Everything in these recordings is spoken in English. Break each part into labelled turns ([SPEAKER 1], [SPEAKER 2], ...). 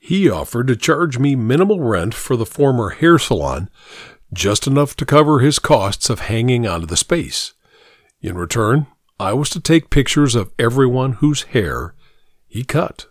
[SPEAKER 1] He offered to charge me minimal rent for the former hair salon, just enough to cover his costs of hanging onto the space. In return, I was to take pictures of everyone whose hair he cut.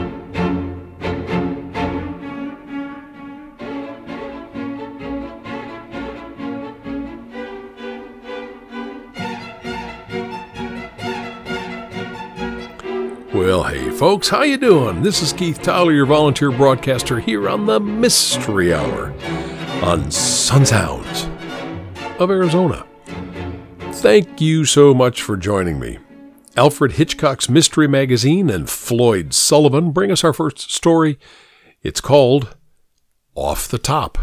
[SPEAKER 1] Well, hey folks, how you doing? This is Keith Tyler, your volunteer broadcaster here on the Mystery Hour on Sun Sounds of Arizona. Thank you so much for joining me. Alfred Hitchcock's Mystery Magazine and Floyd Sullivan bring us our first story. It's called Off the Top.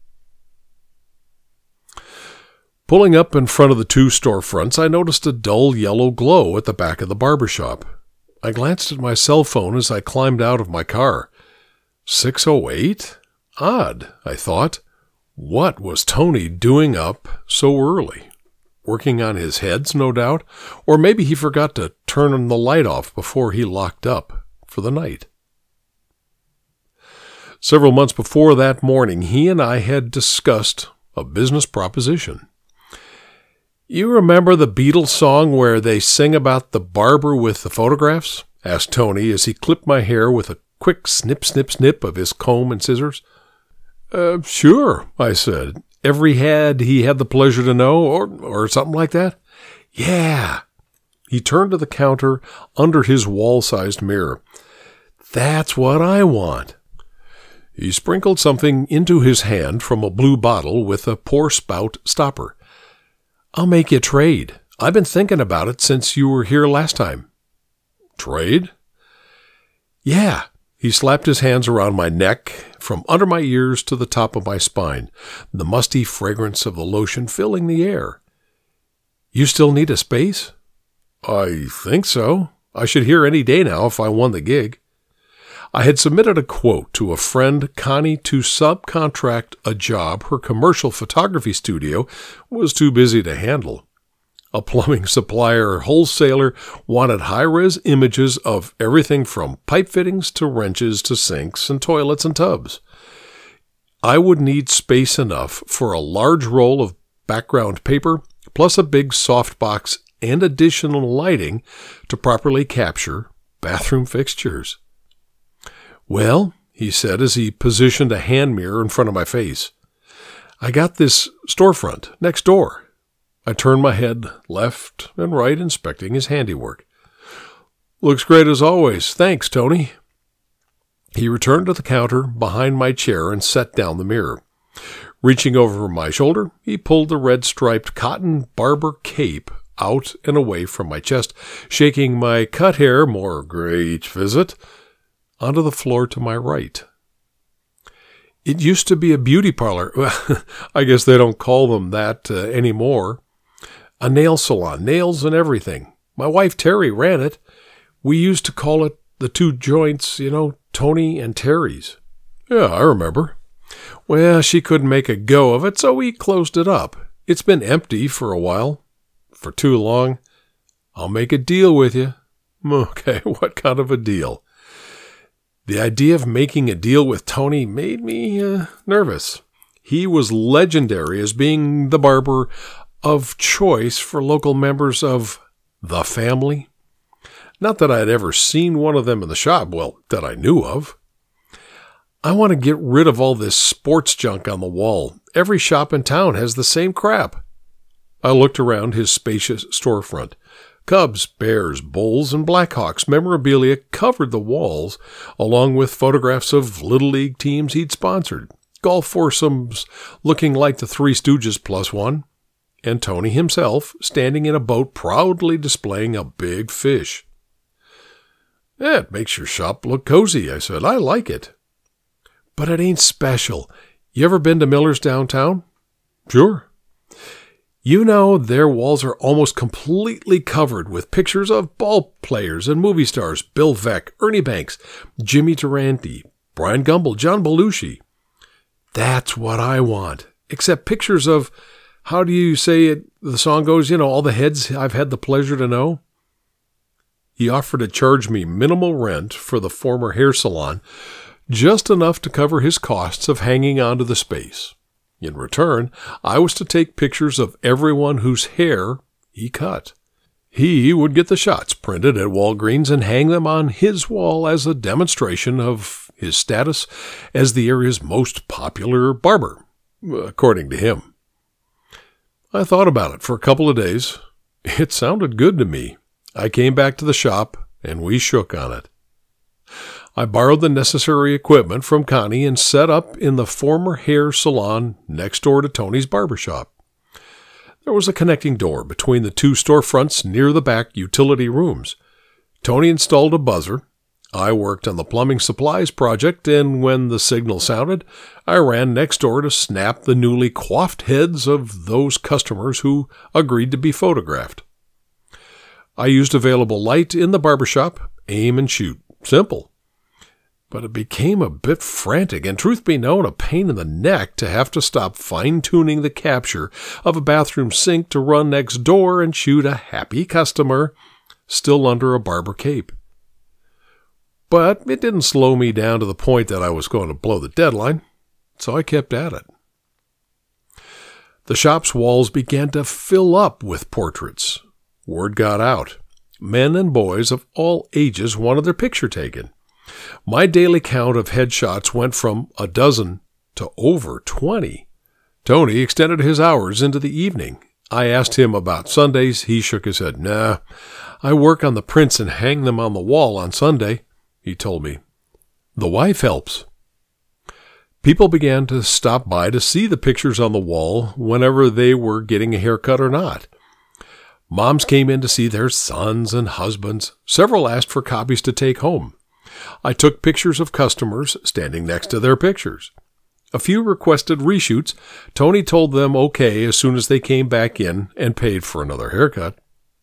[SPEAKER 1] Pulling up in front of the two storefronts, I noticed a dull yellow glow at the back of the barber shop. I glanced at my cell phone as I climbed out of my car. 6:08? Odd, I thought. What was Tony doing up so early? Working on his heads, no doubt, or maybe he forgot to turn the light off before he locked up for the night. Several months before that morning, he and I had discussed a business proposition. You remember the Beatles song where they sing about the barber with the photographs? Asked Tony as he clipped my hair with a quick snip, snip, snip of his comb and scissors. Sure, I said. Every head he had the pleasure to know, or something like that? Yeah. He turned to the counter under his wall-sized mirror. That's what I want. He sprinkled something into his hand from a blue bottle with a pour spout stopper. I'll make you a trade. I've been thinking about it since you were here last time. Trade? Yeah. He slapped his hands around my neck, from under my ears to the top of my spine, the musty fragrance of the lotion filling the air. You still need a space? I think so. I should hear any day now if I won the gig. I had submitted a quote to a friend, Connie, to subcontract a job her commercial photography studio was too busy to handle. A plumbing supplier wholesaler wanted high-res images of everything from pipe fittings to wrenches to sinks and toilets and tubs. I would need space enough for a large roll of background paper, plus a big softbox and additional lighting to properly capture bathroom fixtures. Well, he said as he positioned a hand mirror in front of my face, I got this storefront next door. I turned my head left and right, inspecting his handiwork. Looks great as always. Thanks, Tony. He returned to the counter behind my chair and set down the mirror. Reaching over my shoulder, he pulled the red-striped cotton barber cape out and away from my chest, shaking my cut hair, more gray each visit, onto the floor to my right. It used to be a beauty parlor. Well, I guess they don't call them that anymore. A nail salon, nails and everything. My wife Terry ran it. We used to call it the two joints, Tony and Terry's. Yeah, I remember. Well, she couldn't make a go of it, so we closed it up. It's been empty for a while. For too long. I'll make a deal with you. Okay, what kind of a deal? The idea of making a deal with Tony made me nervous. He was legendary as being the barber of choice for local members of the family. Not that I had ever seen one of them in the shop, well, that I knew of. I want to get rid of all this sports junk on the wall. Every shop in town has the same crap. I looked around his spacious storefront. Cubs, Bears, Bulls, and Blackhawks memorabilia covered the walls, along with photographs of Little League teams he'd sponsored, golf foursomes looking like the Three Stooges plus one, and Tony himself standing in a boat proudly displaying a big fish. It makes your shop look cozy, I said. I like it. But it ain't special. You ever been to Miller's downtown? Sure. You know, their walls are almost completely covered with pictures of ball players and movie stars, Bill Veeck, Ernie Banks, Jimmy Durante, Brian Gumbel, John Belushi. That's what I want, except pictures of, how do you say it, the song goes, all the heads I've had the pleasure to know. He offered to charge me minimal rent for the former hair salon, just enough to cover his costs of hanging onto the space. In return, I was to take pictures of everyone whose hair he cut. He would get the shots printed at Walgreens and hang them on his wall as a demonstration of his status as the area's most popular barber, according to him. I thought about it for a couple of days. It sounded good to me. I came back to the shop, and we shook on it. I borrowed the necessary equipment from Connie and set up in the former hair salon next door to Tony's barbershop. There was a connecting door between the two storefronts near the back utility rooms. Tony installed a buzzer. I worked on the plumbing supplies project, and when the signal sounded, I ran next door to snap the newly coiffed heads of those customers who agreed to be photographed. I used available light in the barbershop, aim and shoot. Simple. But it became a bit frantic, and truth be known, a pain in the neck to have to stop fine-tuning the capture of a bathroom sink to run next door and shoot a happy customer still under a barber cape. But it didn't slow me down to the point that I was going to blow the deadline, so I kept at it. The shop's walls began to fill up with portraits. Word got out. Men and boys of all ages wanted their picture taken. My daily count of headshots went from a dozen to over 20. Tony extended his hours into the evening. I asked him about Sundays. He shook his head. Nah, I work on the prints and hang them on the wall on Sunday, he told me. The wife helps. People began to stop by to see the pictures on the wall whenever they were getting a haircut or not. Moms came in to see their sons and husbands. Several asked for copies to take home. I took pictures of customers standing next to their pictures. A few requested reshoots. Tony told them okay as soon as they came back in and paid for another haircut.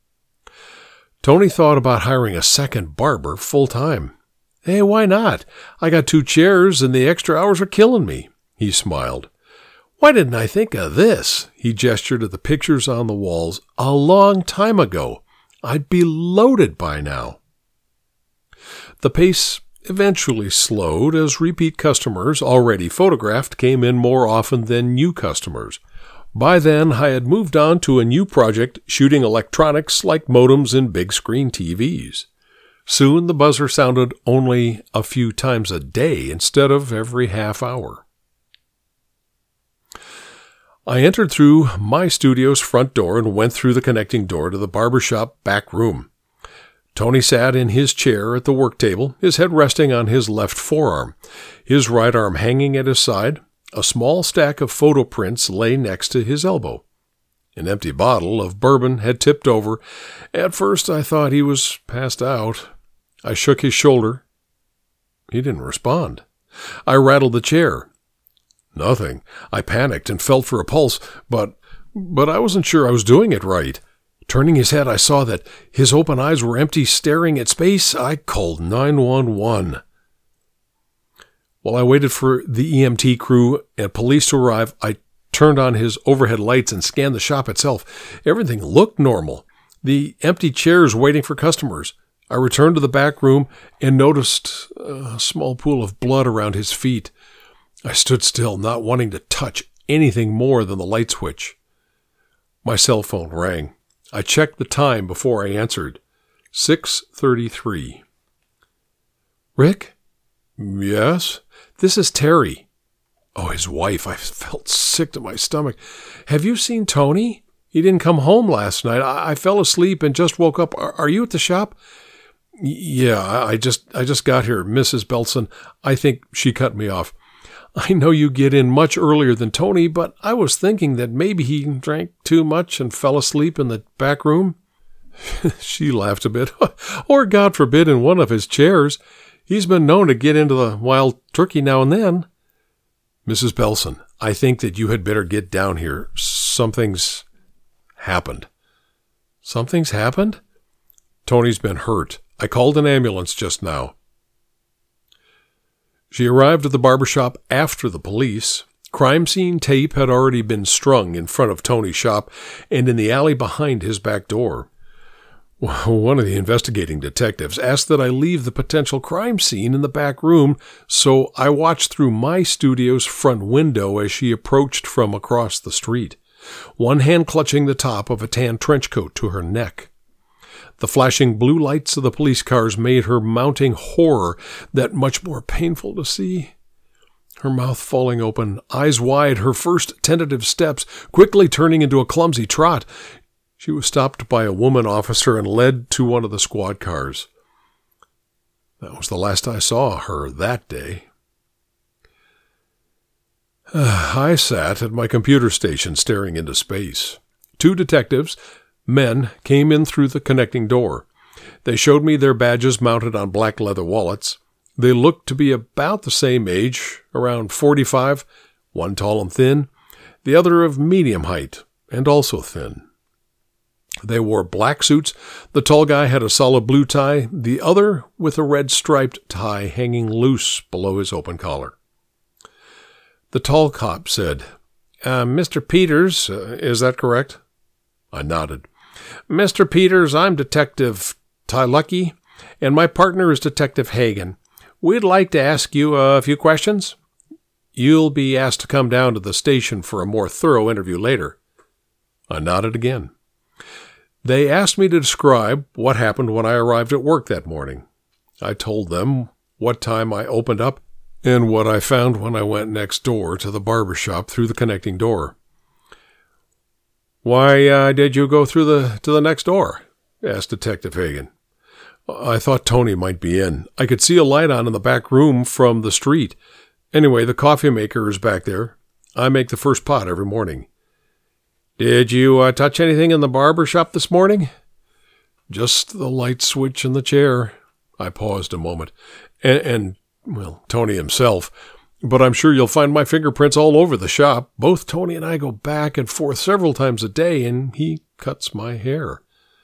[SPEAKER 1] Tony thought about hiring a second barber full-time. Hey, why not? I got 2 chairs and the extra hours are killing me, he smiled. Why didn't I think of this? He gestured at the pictures on the walls. A long time ago. I'd be loaded by now. The pace eventually slowed as repeat customers, already photographed, came in more often than new customers. By then, I had moved on to a new project shooting electronics like modems and big-screen TVs. Soon the buzzer sounded only a few times a day instead of every half hour. I entered through my studio's front door and went through the connecting door to the barbershop back room. Tony sat in his chair at the work table, his head resting on his left forearm, his right arm hanging at his side. A small stack of photo prints lay next to his elbow. An empty bottle of bourbon had tipped over. At first I thought he was passed out. I shook his shoulder. He didn't respond. I rattled the chair. Nothing. I panicked and felt for a pulse, but I wasn't sure I was doing it right. Turning his head, I saw that his open eyes were empty, staring at space. I called 911. While I waited for the EMT crew and police to arrive, I turned on his overhead lights and scanned the shop itself. Everything looked normal. The empty chairs waiting for customers. I returned to the back room and noticed a small pool of blood around his feet. I stood still, not wanting to touch anything more than the light switch. My cell phone rang. I checked the time before I answered. 6:33. Rick? Yes? This is Terry. Oh, his wife. I felt sick to my stomach. Have you seen Tony? He didn't come home last night. I fell asleep and just woke up. Are you at the shop? Yeah, I just got here, Mrs. Belson. I think she cut me off. I know you get in much earlier than Tony, but I was thinking that maybe he drank too much and fell asleep in the back room. She laughed a bit. Or, God forbid, in one of his chairs. He's been known to get into the wild turkey now and then. Mrs. Belson, I think that you had better get down here. Something's happened. Something's happened? Tony's been hurt. I called an ambulance just now. She arrived at the barbershop after the police. Crime scene tape had already been strung in front of Tony's shop and in the alley behind his back door. One of the investigating detectives asked that I leave the potential crime scene in the back room, so I watched through my studio's front window as she approached from across the street, one hand clutching the top of a tan trench coat to her neck. The flashing blue lights of the police cars made her mounting horror that much more painful to see. Her mouth falling open, eyes wide, her first tentative steps quickly turning into a clumsy trot. She was stopped by a woman officer and led to one of the squad cars. That was the last I saw her that day. I sat at my computer station staring into space. 2 detectives, men, came in through the connecting door. They showed me their badges mounted on black leather wallets. They looked to be about the same age, around 45, one tall and thin, the other of medium height and also thin. They wore black suits. The tall guy had a solid blue tie, the other with a red striped tie hanging loose below his open collar. The tall cop said, Mr. Peters, is that correct? I nodded. Mr. Peters, I'm Detective Tylucky, and my partner is Detective Hagen. We'd like to ask you a few questions. You'll be asked to come down to the station for a more thorough interview later. I nodded again. They asked me to describe what happened when I arrived at work that morning. I told them what time I opened up and what I found when I went next door to the barber shop through the connecting door. Why did you go through to the next door? Asked Detective Hagen. I thought Tony might be in. I could see a light on in the back room from the street. Anyway, the coffee maker is back there. I make the first pot every morning. Did you touch anything in the barber shop this morning? Just the light switch in the chair. I paused a moment. And Tony himself. But I'm sure you'll find my fingerprints all over the shop. Both Tony and I go back and forth several times a day, and he cuts my hair.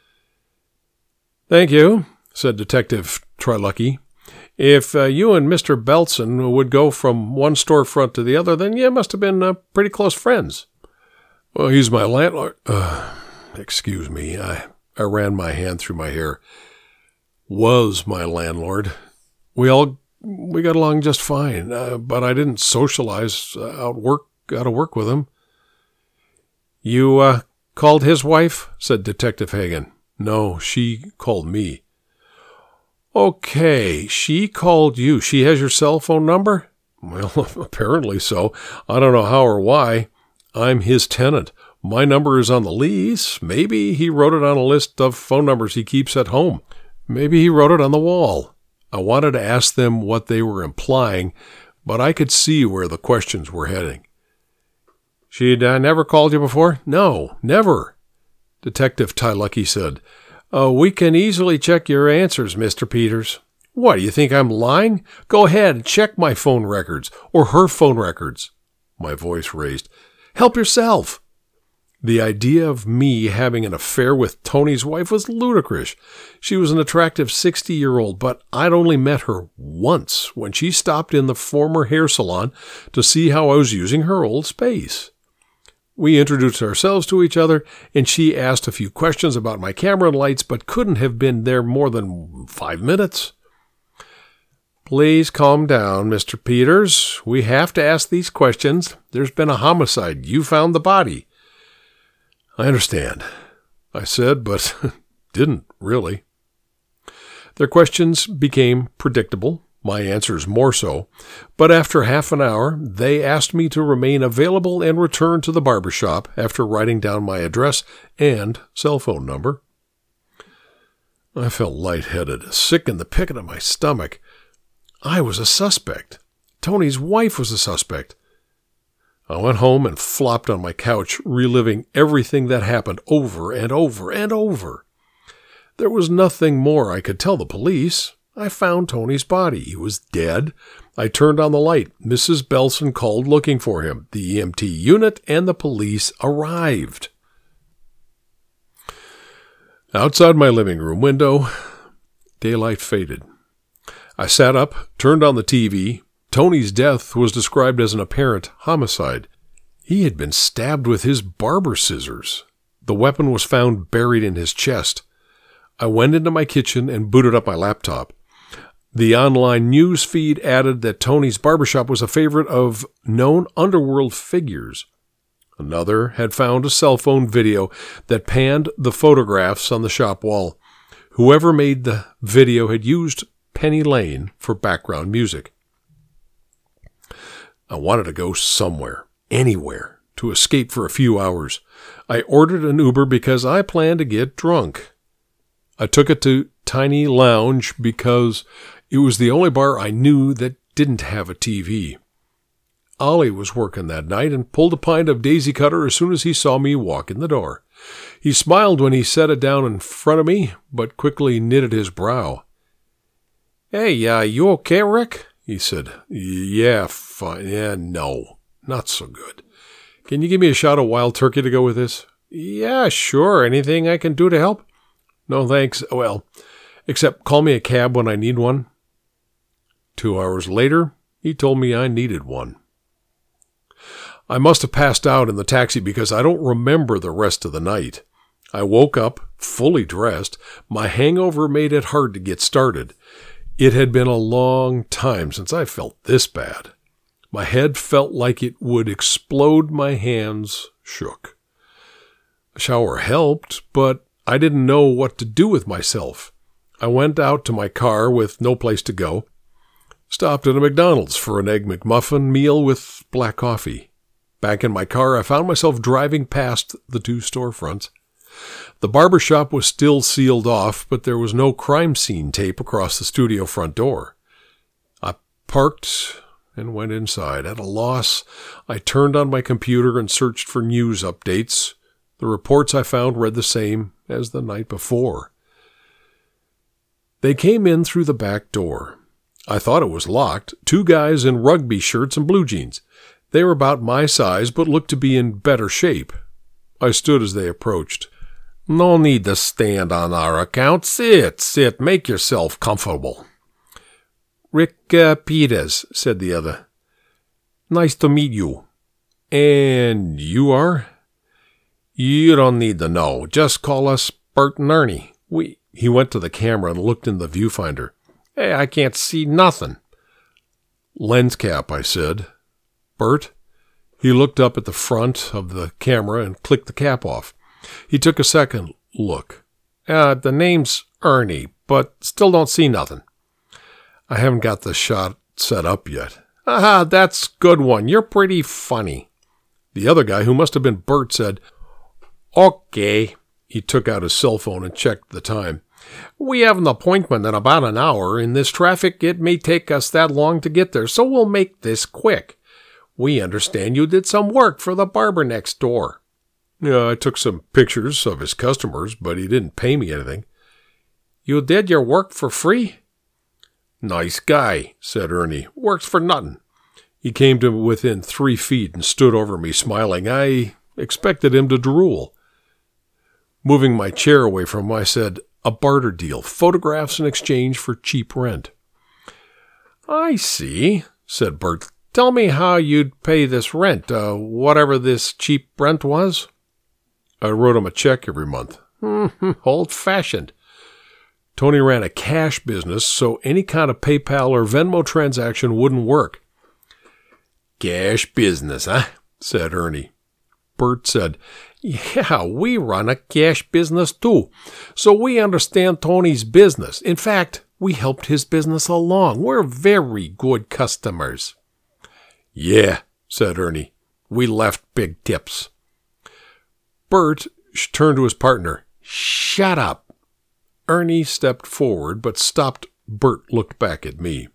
[SPEAKER 1] Thank you, said Detective Tylucky. If you and Mr. Belson would go from one storefront to the other, then you must have been pretty close friends. Well, he's my landlord. Excuse me. I ran my hand through my hair. Was my landlord. We got along just fine, but I didn't socialize out of work with him. You called his wife? Said Detective Hagen. No, she called me. Okay, she called you. She has your cell phone number? Well, apparently so. I don't know how or why. I'm his tenant. My number is on the lease. Maybe he wrote it on a list of phone numbers he keeps at home. Maybe he wrote it on the wall. I wanted to ask them what they were implying, but I could see where the questions were heading. She'd never called you before? No, never. Detective Tylucky said, we can easily check your answers, Mr. Peters. What, do you think I'm lying? Go ahead and check my phone records, or her phone records. My voice raised. Help yourself. The idea of me having an affair with Tony's wife was ludicrous. She was an attractive 60-year-old, but I'd only met her once when she stopped in the former hair salon to see how I was using her old space. We introduced ourselves to each other, and she asked a few questions about my camera and lights, but couldn't have been there more than 5 minutes. Please calm down, Mr. Peters. We have to ask these questions. There's been a homicide. You found the body. I understand, I said, but didn't really. Their questions became predictable, my answers more so, but after half an hour, they asked me to remain available and return to the barber shop after writing down my address and cell phone number. I felt lightheaded, sick in the pit of my stomach. I was a suspect. Tony's wife was a suspect. I went home and flopped on my couch, reliving everything that happened over and over and over. There was nothing more I could tell the police. I found Tony's body. He was dead. I turned on the light. Mrs. Belson called looking for him. The EMT unit and the police arrived. Outside my living room window, daylight faded. I sat up, turned on the TV. Tony's death was described as an apparent homicide. He had been stabbed with his barber scissors. The weapon was found buried in his chest. I went into my kitchen and booted up my laptop. The online news feed added that Tony's barbershop was a favorite of known underworld figures. Another had found a cell phone video that panned the photographs on the shop wall. Whoever made the video had used Penny Lane for background music. I wanted to go somewhere, anywhere, to escape for a few hours. I ordered an Uber because I planned to get drunk. I took it to Tiny Lounge because it was the only bar I knew that didn't have a TV. Ollie was working that night and pulled a pint of Daisy Cutter as soon as he saw me walk in the door. He smiled when he set it down in front of me, but quickly knitted his brow. "Hey, you okay, Rick?" he said. "Yeah, fine. Yeah, no, not so good. Can you give me a shot of wild turkey to go with this?" "Yeah, sure. Anything I can do to help?" "No, thanks. Well, except call me a cab when I need one." 2 hours later, he told me I needed one. I must have passed out in the taxi because I don't remember the rest of the night. I woke up, fully dressed. My hangover made it hard to get started. It had been a long time since I felt this bad. My head felt like it would explode. My hands shook. A shower helped, but I didn't know what to do with myself. I went out to my car with no place to go. Stopped at a McDonald's for an Egg McMuffin meal with black coffee. Back in my car, I found myself driving past the 2 storefronts. The barber shop was still sealed off, but there was no crime scene tape across the studio front door. I parked and went inside. At a loss, I turned on my computer and searched for news updates. The reports I found read the same as the night before. They came in through the back door. I thought it was locked. 2 guys in rugby shirts and blue jeans. They were about my size, but looked to be in better shape. I stood as they approached. "No need to stand on our account. Sit. Make yourself comfortable." "Rick Peters," said the other. "Nice to meet you." "And you are?" "You don't need to know. Just call us Bert and Ernie. He went to the camera and looked in the viewfinder. "Hey, I can't see nothing." "Lens cap," I said. "Bert?" He looked up at the front of the camera and clicked the cap off. He took a second look. "The name's Ernie, but still don't see nothing." "I haven't got the shot set up yet." "Aha, that's good one. You're pretty funny." The other guy, who must have been Bert, said, "Okay." He took out his cell phone and checked the time. "We have an appointment in about an hour. In this traffic, it may take us that long to get there, so we'll make this quick. We understand you did some work for the barber next door." "Yeah, I took some pictures of his customers, but he didn't pay me anything." "You did your work for free?" "Nice guy," said Ernie. "Works for nothing." He came to within 3 feet and stood over me, smiling. I expected him to drool. Moving my chair away from him, I said, "A barter deal. Photographs in exchange for cheap rent." "I see," said Bert. "Tell me how you'd pay this rent, whatever this cheap rent was." I wrote him a check every month. Old-fashioned. Tony ran a cash business, so any kind of PayPal or Venmo transaction wouldn't work. "Cash business, huh?" said Ernie. Bert said, "Yeah, we run a cash business too, so we understand Tony's business. In fact, we helped his business along. We're very good customers." "Yeah," said Ernie. "We left big tips." Bert turned to his partner. "Shut up." Ernie stepped forward, but stopped. Bert looked back at me.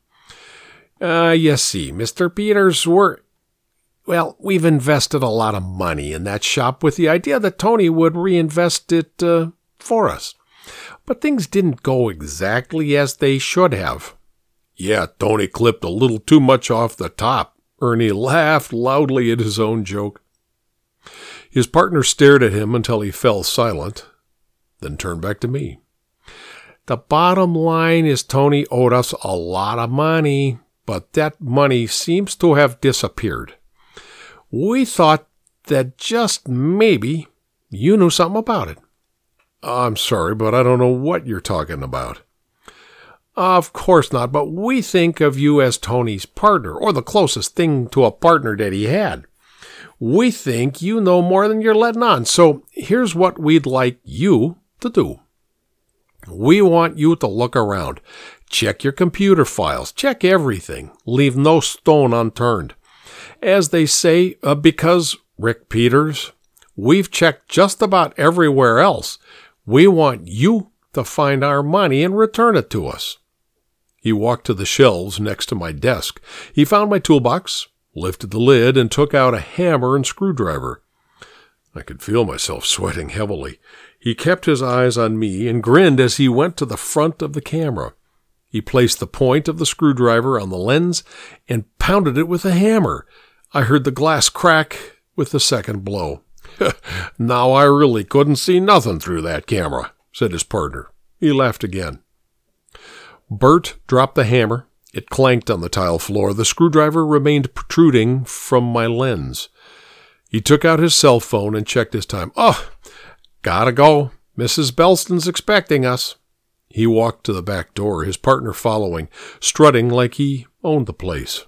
[SPEAKER 1] You see, Mr. Peters, we've invested a lot of money in that shop with the idea that Tony would reinvest it for us. But things didn't go exactly as they should have." "Yeah, Tony clipped a little too much off the top." Ernie laughed loudly at his own joke. His partner stared at him until he fell silent, then turned back to me. "The bottom line is Tony owed us a lot of money, but that money seems to have disappeared. We thought that just maybe you knew something about it." I'm sorry, but I don't know what you're talking about. Of course not, but we think of you as Tony's partner, or the closest thing to a partner that he had. We think you know more than you're letting on, so here's what we'd like you to do. We want you to look around. Check your computer files. Check everything. Leave no stone unturned. As they say, because, Rick Peters, we've checked just about everywhere else. We want you to find our money and return it to us. He walked to the shelves next to my desk. He found my toolbox, lifted the lid, and took out a hammer and screwdriver. I could feel myself sweating heavily. He kept his eyes on me and grinned as he went to the front of the camera. He placed the point of the screwdriver on the lens and pounded it with a hammer. I heard the glass crack with the second blow. Now I really couldn't see nothing through that camera, said his partner. He laughed again. Bert dropped the hammer. It clanked on the tile floor. The screwdriver remained protruding from my lens. He took out his cell phone and checked his time. Oh, gotta go. Mrs. Belston's expecting us. He walked to the back door, his partner following, strutting like he owned the place.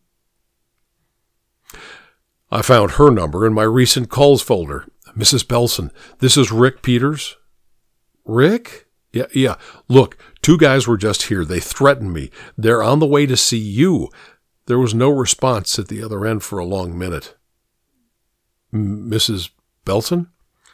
[SPEAKER 1] I found her number in my recent calls folder. Mrs. Belson, this is Rick Peters. Rick? Yeah. Look, 2 guys were just here. They threatened me. They're on the way to see you. There was no response at the other end for a long minute. Mrs. Belson?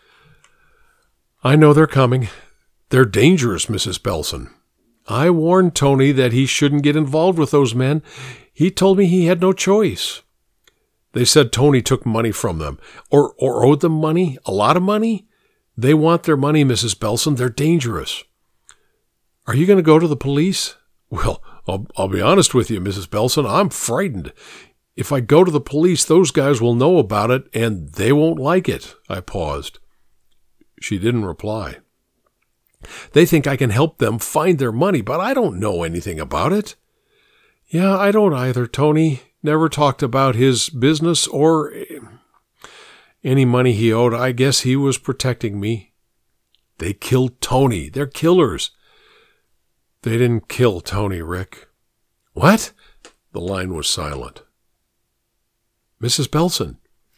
[SPEAKER 1] I know they're coming. They're dangerous, Mrs. Belson. I warned Tony that he shouldn't get involved with those men. He told me he had no choice. They said Tony took money from them, or owed them money, a lot of money. They want their money, Mrs. Belson. They're dangerous. Are you going to go to the police? Well, I'll be honest with you, Mrs. Belson. I'm frightened. If I go to the police, those guys will know about it, and they won't like it. I paused. She didn't reply. They think I can help them find their money, but I don't know anything about it. Yeah, I don't either. Tony never talked about his business or any money he owed. I guess he was protecting me. They killed Tony. They're killers. They didn't kill Tony, Rick. What? The line was silent. Mrs. Belson.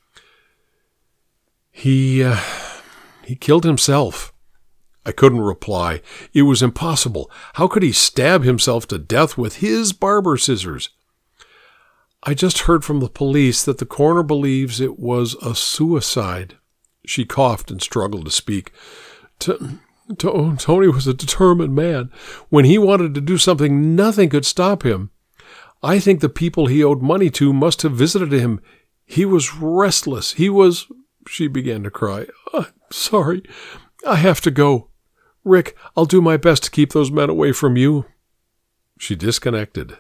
[SPEAKER 1] He killed himself. I couldn't reply. It was impossible. How could he stab himself to death with his barber scissors? I just heard from the police that the coroner believes it was a suicide. She coughed and struggled to speak. Tony was a determined man. When he wanted to do something, nothing could stop him. I think the people he owed money to must have visited him. He was restless. She began to cry. Sorry, I have to go. Rick, I'll do my best to keep those men away from you. She disconnected.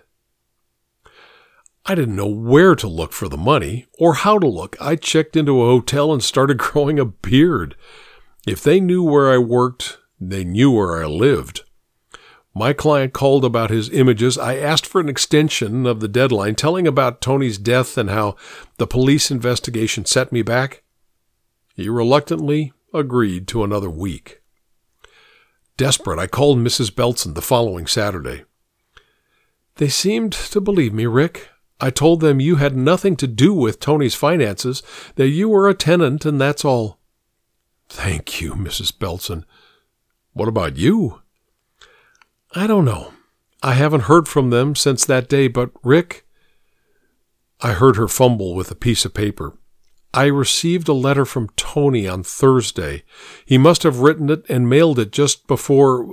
[SPEAKER 1] I didn't know where to look for the money or how to look. I checked into a hotel and started growing a beard. If they knew where I worked, they knew where I lived. My client called about his images. I asked for an extension of the deadline, telling about Tony's death and how the police investigation set me back. He reluctantly agreed to another week. Desperate, I called Mrs. Belson the following Saturday. They seemed to believe me, Rick. I told them you had nothing to do with Tony's finances, that you were a tenant, and that's all. Thank you, Mrs. Belson. What about you? I don't know. I haven't heard from them since that day, but Rick... I heard her fumble with a piece of paper. I received a letter from Tony on Thursday. He must have written it and mailed it just before,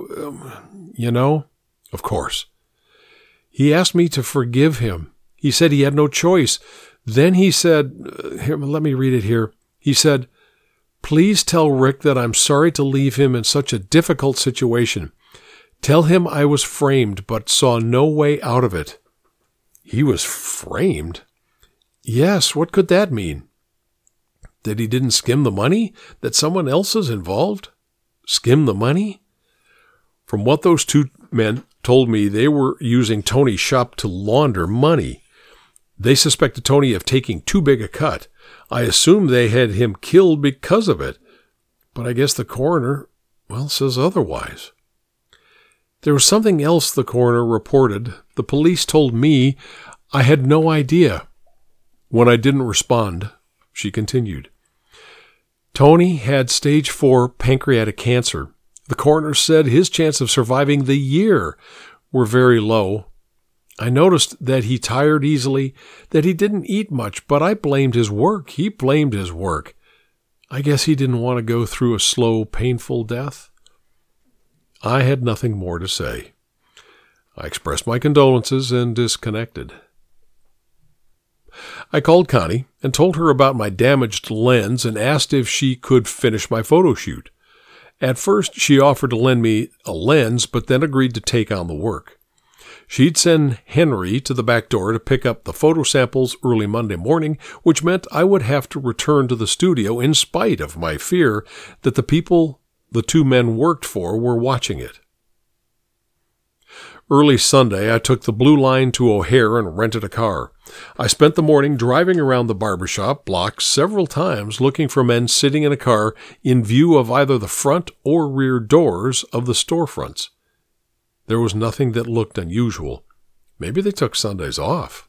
[SPEAKER 1] Of course. He asked me to forgive him. He said he had no choice. Then he said, here, let me read it here. He said, please tell Rick that I'm sorry to leave him in such a difficult situation. Tell him I was framed, but saw no way out of it. He was framed? Yes, what could that mean? That he didn't skim the money? That someone else is involved? Skim the money? From what those 2 men told me, they were using Tony's shop to launder money. They suspected Tony of taking too big a cut. I assumed they had him killed because of it. But I guess the coroner... says otherwise. There was something else the coroner reported. The police told me I had no idea. When I didn't respond, she continued. Tony had stage 4 pancreatic cancer. The coroner said his chance of surviving the year were very low. I noticed that he tired easily, that he didn't eat much, but I blamed his work. He blamed his work. I guess he didn't want to go through a slow, painful death. I had nothing more to say. I expressed my condolences and disconnected. I called Connie and told her about my damaged lens and asked if she could finish my photo shoot. At first, she offered to lend me a lens, but then agreed to take on the work. She'd send Henry to the back door to pick up the photo samples early Monday morning, which meant I would have to return to the studio in spite of my fear that the people the two men worked for were watching it. Early Sunday, I took the Blue Line to O'Hare and rented a car. I spent the morning driving around the barbershop block several times looking for men sitting in a car in view of either the front or rear doors of the storefronts. There was nothing that looked unusual. Maybe they took Sundays off.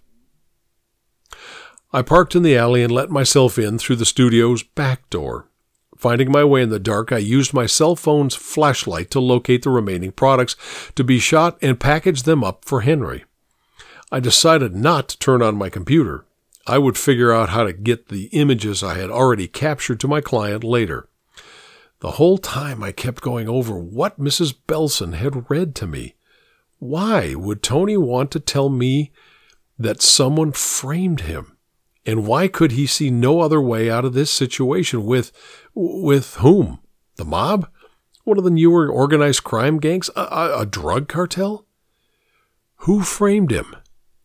[SPEAKER 1] I parked in the alley and let myself in through the studio's back door. Finding my way in the dark, I used my cell phone's flashlight to locate the remaining products to be shot and package them up for Henry. I decided not to turn on my computer. I would figure out how to get the images I had already captured to my client later. The whole time I kept going over what Mrs. Belson had read to me. Why would Tony want to tell me that someone framed him? And why could he see no other way out of this situation? With whom? The mob? One of the newer organized crime gangs? A drug cartel? Who framed him?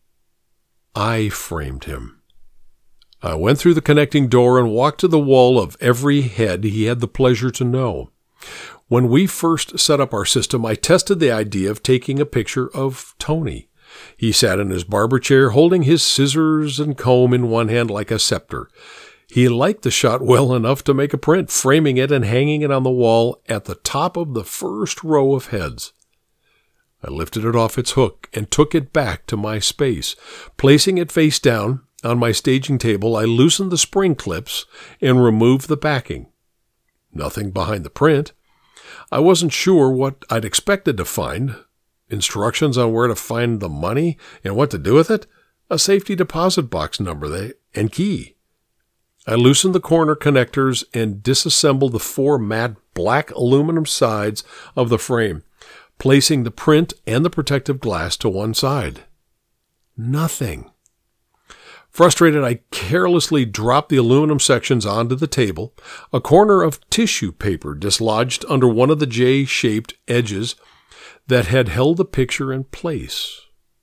[SPEAKER 1] I framed him. I went through the connecting door and walked to the wall of every head he had the pleasure to know. When we first set up our system, I tested the idea of taking a picture of Tony. He sat in his barber chair, holding his scissors and comb in one hand like a scepter. He liked the shot well enough to make a print, framing it and hanging it on the wall at the top of the first row of heads. I lifted it off its hook and took it back to my space. Placing it face down on my staging table, I loosened the spring clips and removed the backing. Nothing behind the print. I wasn't sure what I'd expected to find. Instructions on where to find the money and what to do with it? A safety deposit box number and key. I loosened the corner connectors and disassembled the 4 matte black aluminum sides of the frame, placing the print and the protective glass to one side. Nothing. Frustrated, I carelessly dropped the aluminum sections onto the table. A corner of tissue paper dislodged under one of the J-shaped edges that had held the picture in place.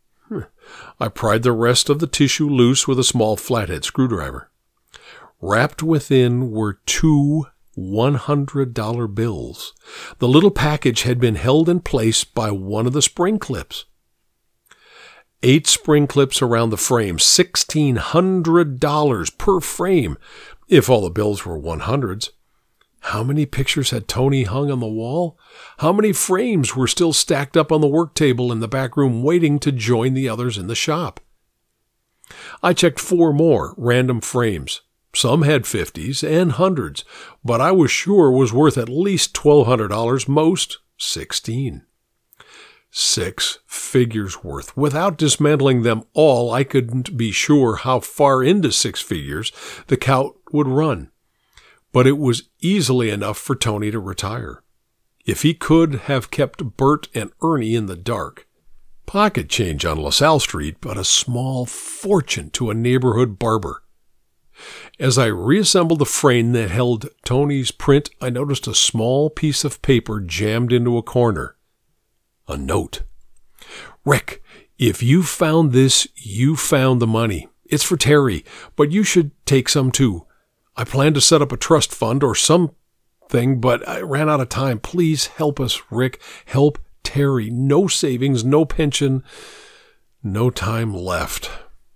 [SPEAKER 1] I pried the rest of the tissue loose with a small flathead screwdriver. Wrapped within were 2 $100 bills. The little package had been held in place by one of the spring clips. 8 spring clips around the frame, $1,600 per frame, if all the bills were 100s. How many pictures had Tony hung on the wall? How many frames were still stacked up on the work table in the back room waiting to join the others in the shop? I checked 4 more random frames. Some had 50s and 100s, but I was sure was worth at least $1,200, most $16. 6 figures worth. Without dismantling them all, I couldn't be sure how far into 6 figures the count would run. But it was easily enough for Tony to retire. If he could have kept Bert and Ernie in the dark. Pocket change on LaSalle Street, but a small fortune to a neighborhood barber. As I reassembled the frame that held Tony's print, I noticed a small piece of paper jammed into a corner. A note. Rick, if you found this, you found the money. It's for Terry, but you should take some too. I plan to set up a trust fund or something, but I ran out of time. Please help us, Rick. Help Terry. No savings, no pension, no time left.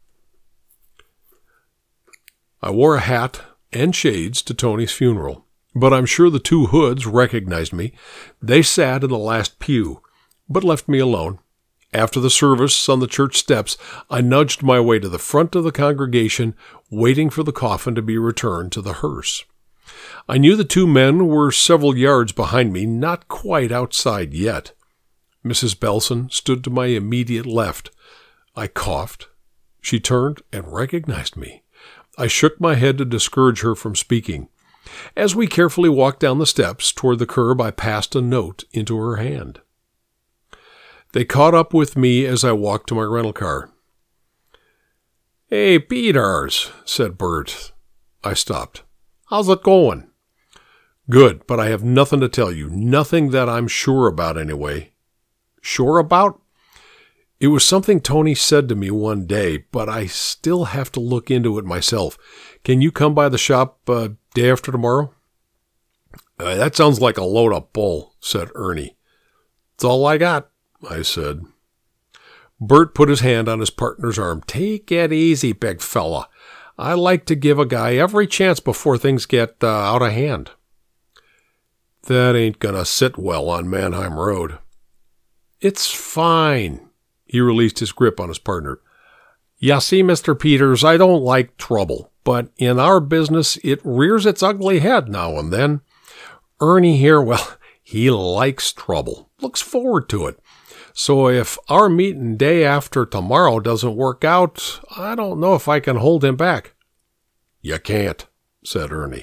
[SPEAKER 1] I wore a hat and shades to Tony's funeral. but I'm sure the two hoods recognized me. They sat in the last pew, but left me alone. After the service on the church steps, I nudged my way to the front of the congregation, waiting for the coffin to be returned to the hearse. I knew the two men were several yards behind me, not quite outside yet. Mrs. Belson stood to my immediate left. I coughed. She turned and recognized me. I shook my head to discourage her from speaking. As we carefully walked down the steps toward the curb, I passed a note into her hand. They caught up with me as I walked to my rental car. "Hey, Peters," said Bert. I stopped. "How's it going?" "Good, but I have nothing to tell you. Nothing that I'm sure about, anyway." "Sure about?" "It was something Tony said to me one day, but I still have to look into it myself. Can you come by the shop day after tomorrow?" "That sounds like a load of bull," said Ernie. "It's all I got," I said. Bert put his hand on his partner's arm. "Take it easy, big fella. I like to give a guy every chance before things get out of hand." "That ain't gonna sit well on Mannheim Road." "It's fine." He released his grip on his partner. "You see, Mr. Peters, I don't like trouble, but in our business it rears its ugly head now and then. Ernie here, well, he likes trouble, looks forward to it. So if our meeting day after tomorrow doesn't work out, I don't know if I can hold him back." "You can't," said Ernie.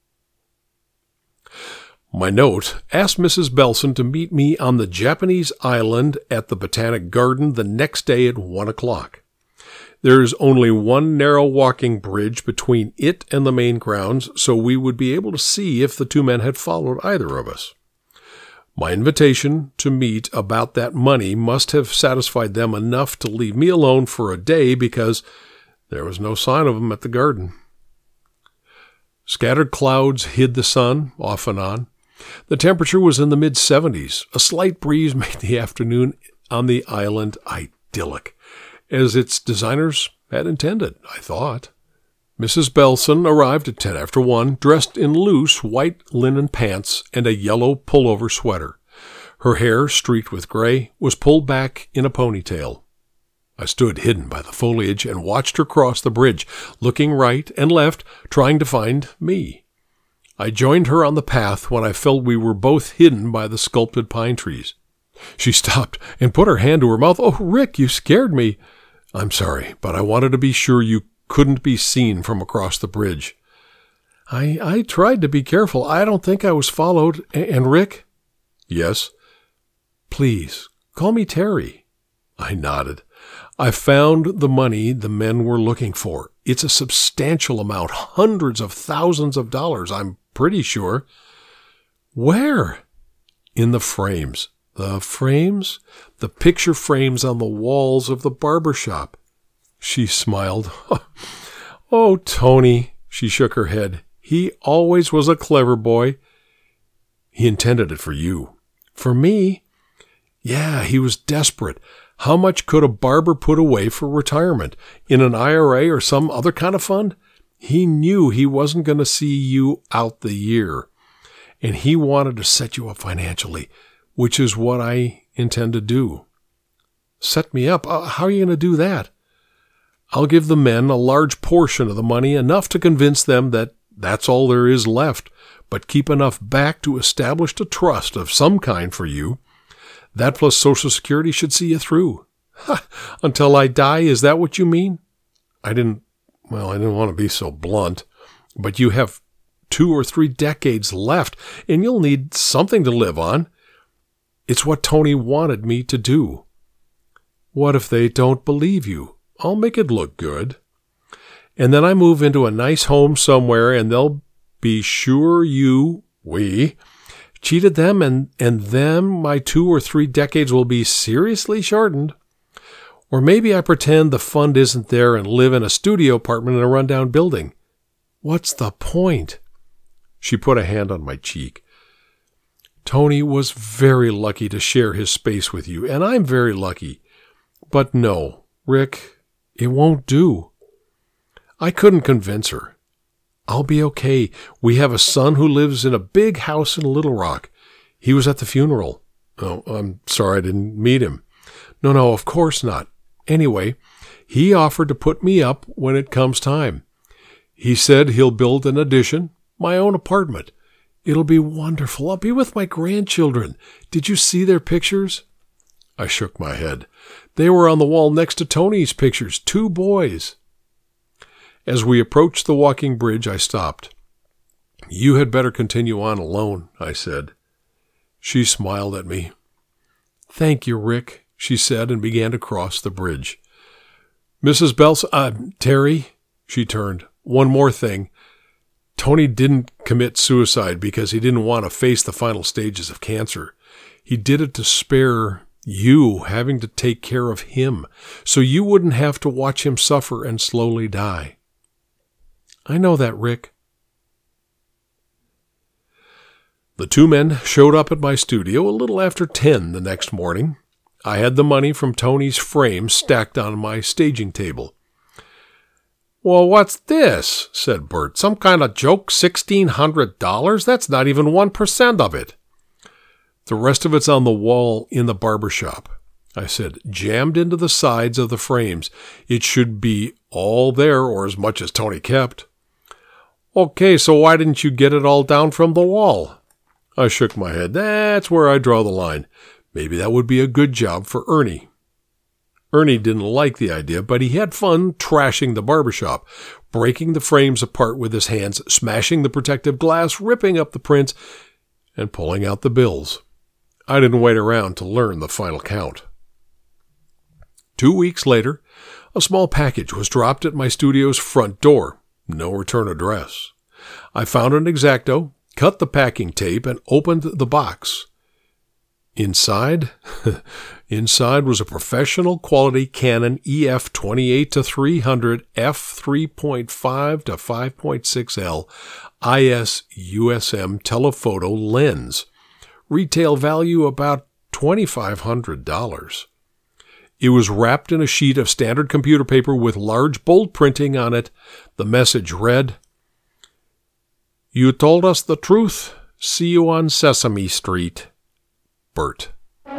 [SPEAKER 1] My note asked Mrs. Belson to meet me on the Japanese island at the Botanic Garden the next day at 1 o'clock. There is only one narrow walking bridge between it and the main grounds, so we would be able to see if the two men had followed either of us. My invitation to meet about that money must have satisfied them enough to leave me alone for a day because there was no sign of them at the garden. Scattered clouds hid the sun off and on. The temperature was in the mid-70s. A slight breeze made the afternoon on the island idyllic, as its designers had intended, I thought. Mrs. Belson arrived at 10 after 1, dressed in loose white linen pants and a yellow pullover sweater. Her hair, streaked with gray, was pulled back in a ponytail. I stood hidden by the foliage and watched her cross the bridge, looking right and left, trying to find me. I joined her on the path when I felt we were both hidden by the sculpted pine trees. She stopped and put her hand to her mouth. "Oh, Rick, you scared me." "I'm sorry, but I wanted to be sure you couldn't be seen from across the bridge." I tried to be careful. I don't think I was followed. And Rick?" "Yes?" "Please, call me Terry." I nodded. "I found the money the men were looking for. It's a substantial amount, hundreds of thousands of dollars, I'm pretty sure." "Where?" "In the frames." "The frames?" "The picture frames on the walls of the barber shop." She smiled. "Oh, Tony." She shook her head. "He always was a clever boy." "He intended it for you." "For me?" "Yeah, he was desperate. How much could a barber put away for retirement? In an IRA or some other kind of fund? He knew he wasn't going to see you out the year, and he wanted to set you up financially, which is what I intend to do." "Set me up? How are you going to do that?" "I'll give the men a large portion of the money, enough to convince them that that's all there is left, but keep enough back to establish a trust of some kind for you. That plus Social Security should see you through." "Ha! Until I die, is that what you mean?" I didn't want to be so blunt, but you have 2 or 3 decades left, and you'll need something to live on. It's what Tony wanted me to do." "What if they don't believe you?" "I'll make it look good. And then I move into a nice home somewhere, and they'll be sure we cheated them, and then my 2 or 3 decades will be seriously shortened. Or maybe I pretend the fund isn't there and live in a studio apartment in a rundown building. What's the point?" She put a hand on my cheek. "Tony was very lucky to share his space with you, and I'm very lucky. But no, Rick, it won't do." I couldn't convince her. I'll be okay. We have a son who lives in a big house in Little Rock. He was at the funeral. Oh, I'm sorry I didn't meet him. No, of course not. Anyway, he offered to put me up when it comes time. He said he'll build an addition, my own apartment. It'll be wonderful. I'll be with my grandchildren. Did you see their pictures? I shook my head. They were on the wall next to Tony's pictures, 2 boys. As we approached the walking bridge, I stopped. You had better continue on alone, I said. She smiled at me. Thank you, Rick, she said, and began to cross the bridge. Terry, she turned. One more thing. Tony didn't commit suicide because he didn't want to face the final stages of cancer. He did it to spare you having to take care of him, so you wouldn't have to watch him suffer and slowly die. I know that, Rick. The 2 men showed up at my studio a little after 10 the next morning. I had the money from Tony's frame stacked on my staging table. Well, what's this? Said Bert. Some kind of joke? $1,600? That's not even 1% of it. The rest of it's on the wall in the barber shop, I said, jammed into the sides of the frames. It should be all there, or as much as Tony kept. Okay, so why didn't you get it all down from the wall? I shook my head. That's where I draw the line. Maybe that would be a good job for Ernie. Ernie didn't like the idea, but he had fun trashing the barbershop, breaking the frames apart with his hands, smashing the protective glass, ripping up the prints, and pulling out the bills. I didn't wait around to learn the final count. 2 weeks later, a small package was dropped at my studio's front door. No return address. I found an X-Acto, cut the packing tape, and opened the box. Inside was a professional quality Canon EF 28-300 f3.5 to 5.6L IS USM telephoto lens. Retail value about $2,500. It was wrapped in a sheet of standard computer paper with large bold printing on it. The message read, "You told us the truth. See you on Sesame Street. Bert."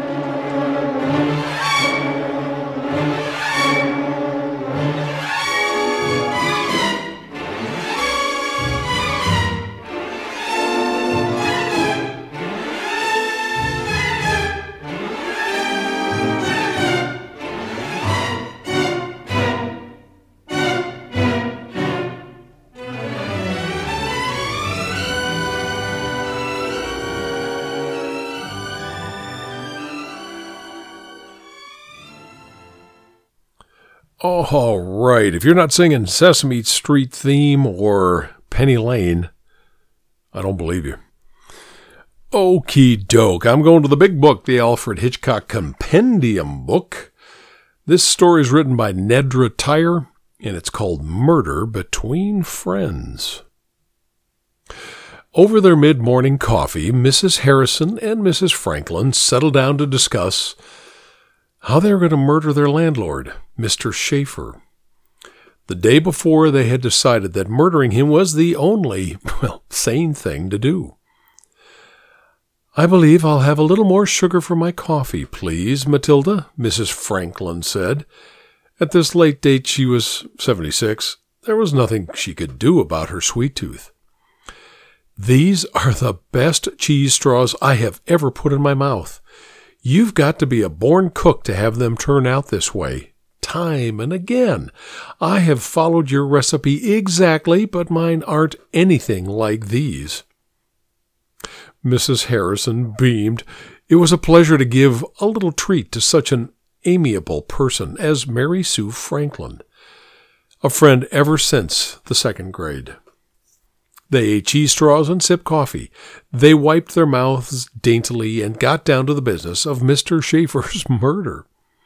[SPEAKER 1] All right, if you're not singing Sesame Street theme or Penny Lane, I don't believe you. Okie doke, I'm going to the big book, the Alfred Hitchcock Compendium book. This story is written by Nedra Tyer, and it's called Murder Between Friends. Over their mid-morning coffee, Mrs. Harrison and Mrs. Franklin settled down to discuss how they were going to murder their landlord, Mr. Schaefer. The day before, they had decided that murdering him was the only, sane thing to do. "I believe I'll have a little more sugar for my coffee, please, Matilda," Mrs. Franklin said. At this late date, she was 76. There was nothing she could do about her sweet tooth. "These are the best cheese straws I have ever put in my mouth. You've got to be a born cook to have them turn out this way. Time and again. I have followed your recipe exactly, but mine aren't anything like these." Mrs. Harrison beamed. It was a pleasure to give a little treat to such an amiable person as Mary Sue Franklin, a friend ever since the 2nd grade. They ate cheese straws and sipped coffee. They wiped their mouths daintily and got down to the business of Mr. Schaefer's murder.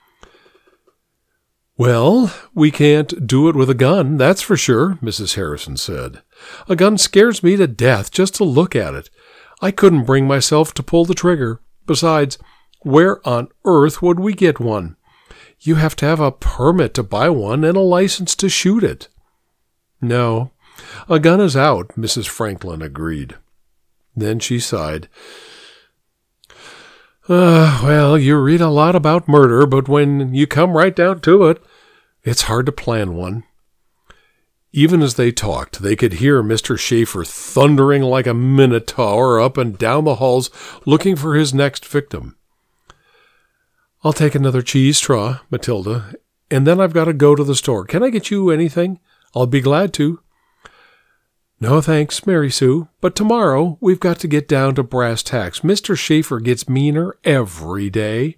[SPEAKER 1] "Well, we can't do it with a gun, that's for sure," Mrs. Harrison said. "A gun scares me to death just to look at it. I couldn't bring myself to pull the trigger. Besides, where on earth would we get one? You have to have a permit to buy one and a license to shoot it. No, A gun is out, Mrs. Franklin agreed. Then she sighed. Well, you read a lot about murder, but when you come right down to it, it's hard to plan one. Even as they talked, they could hear Mr. Schaefer thundering like a minotaur up and down the halls looking for his next victim. I'll take another cheese straw, Matilda, and then I've got to go to the store. Can I get you anything? I'll be glad to. No, thanks, Mary Sue, but tomorrow we've got to get down to brass tacks. Mr. Schaefer gets meaner every day.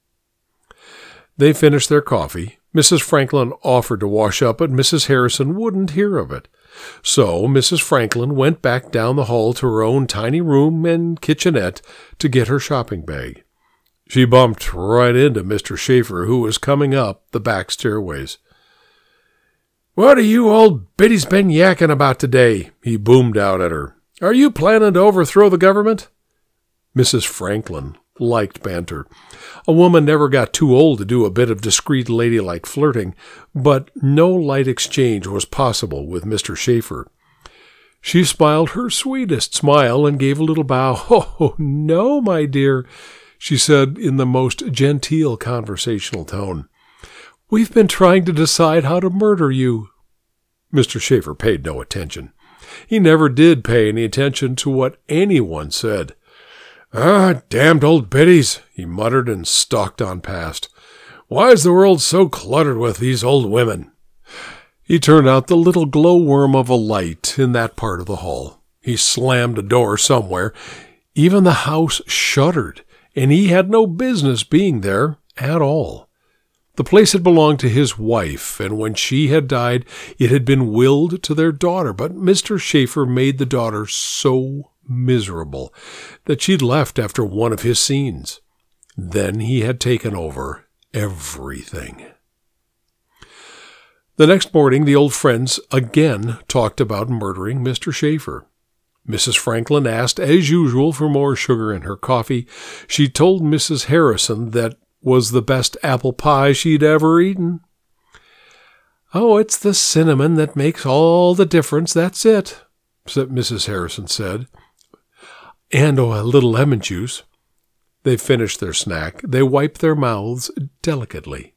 [SPEAKER 1] They finished their coffee. Mrs. Franklin offered to wash up, but Mrs. Harrison wouldn't hear of it. So Mrs. Franklin went back down the hall to her own tiny room and kitchenette to get her shopping bag. She bumped right into Mr. Schaefer, who was coming up the back stairways. "What are you old biddies been yakking about today?" he boomed out at her. "Are you planning to overthrow the government?" Mrs. Franklin liked banter. A woman never got too old to do a bit of discreet ladylike flirting, but no light exchange was possible with Mr. Schaefer. She smiled her sweetest smile and gave a little bow. "Oh, no, my dear," she said in the most genteel conversational tone. "We've been trying to decide how to murder you." Mr. Schaefer paid no attention. He never did pay any attention to what anyone said. Damned old biddies," he muttered and stalked on past. "Why is the world so cluttered with these old women?" He turned out the little glowworm of a light in that part of the hall. He slammed a door somewhere. Even the house shuddered, and he had no business being there at all. The place had belonged to his wife, and when she had died, it had been willed to their daughter, but Mr. Schaefer made the daughter so miserable that she'd left after one of his scenes. Then he had taken over everything. The next morning, the old friends again talked about murdering Mr. Schaefer. Mrs. Franklin asked, as usual, for more sugar in her coffee. She told Mrs. Harrison that was the best apple pie she'd ever eaten. "Oh, it's the cinnamon that makes all the difference, that's it," Mrs. Harrison said. "And a little lemon juice." They finished their snack. They wiped their mouths delicately.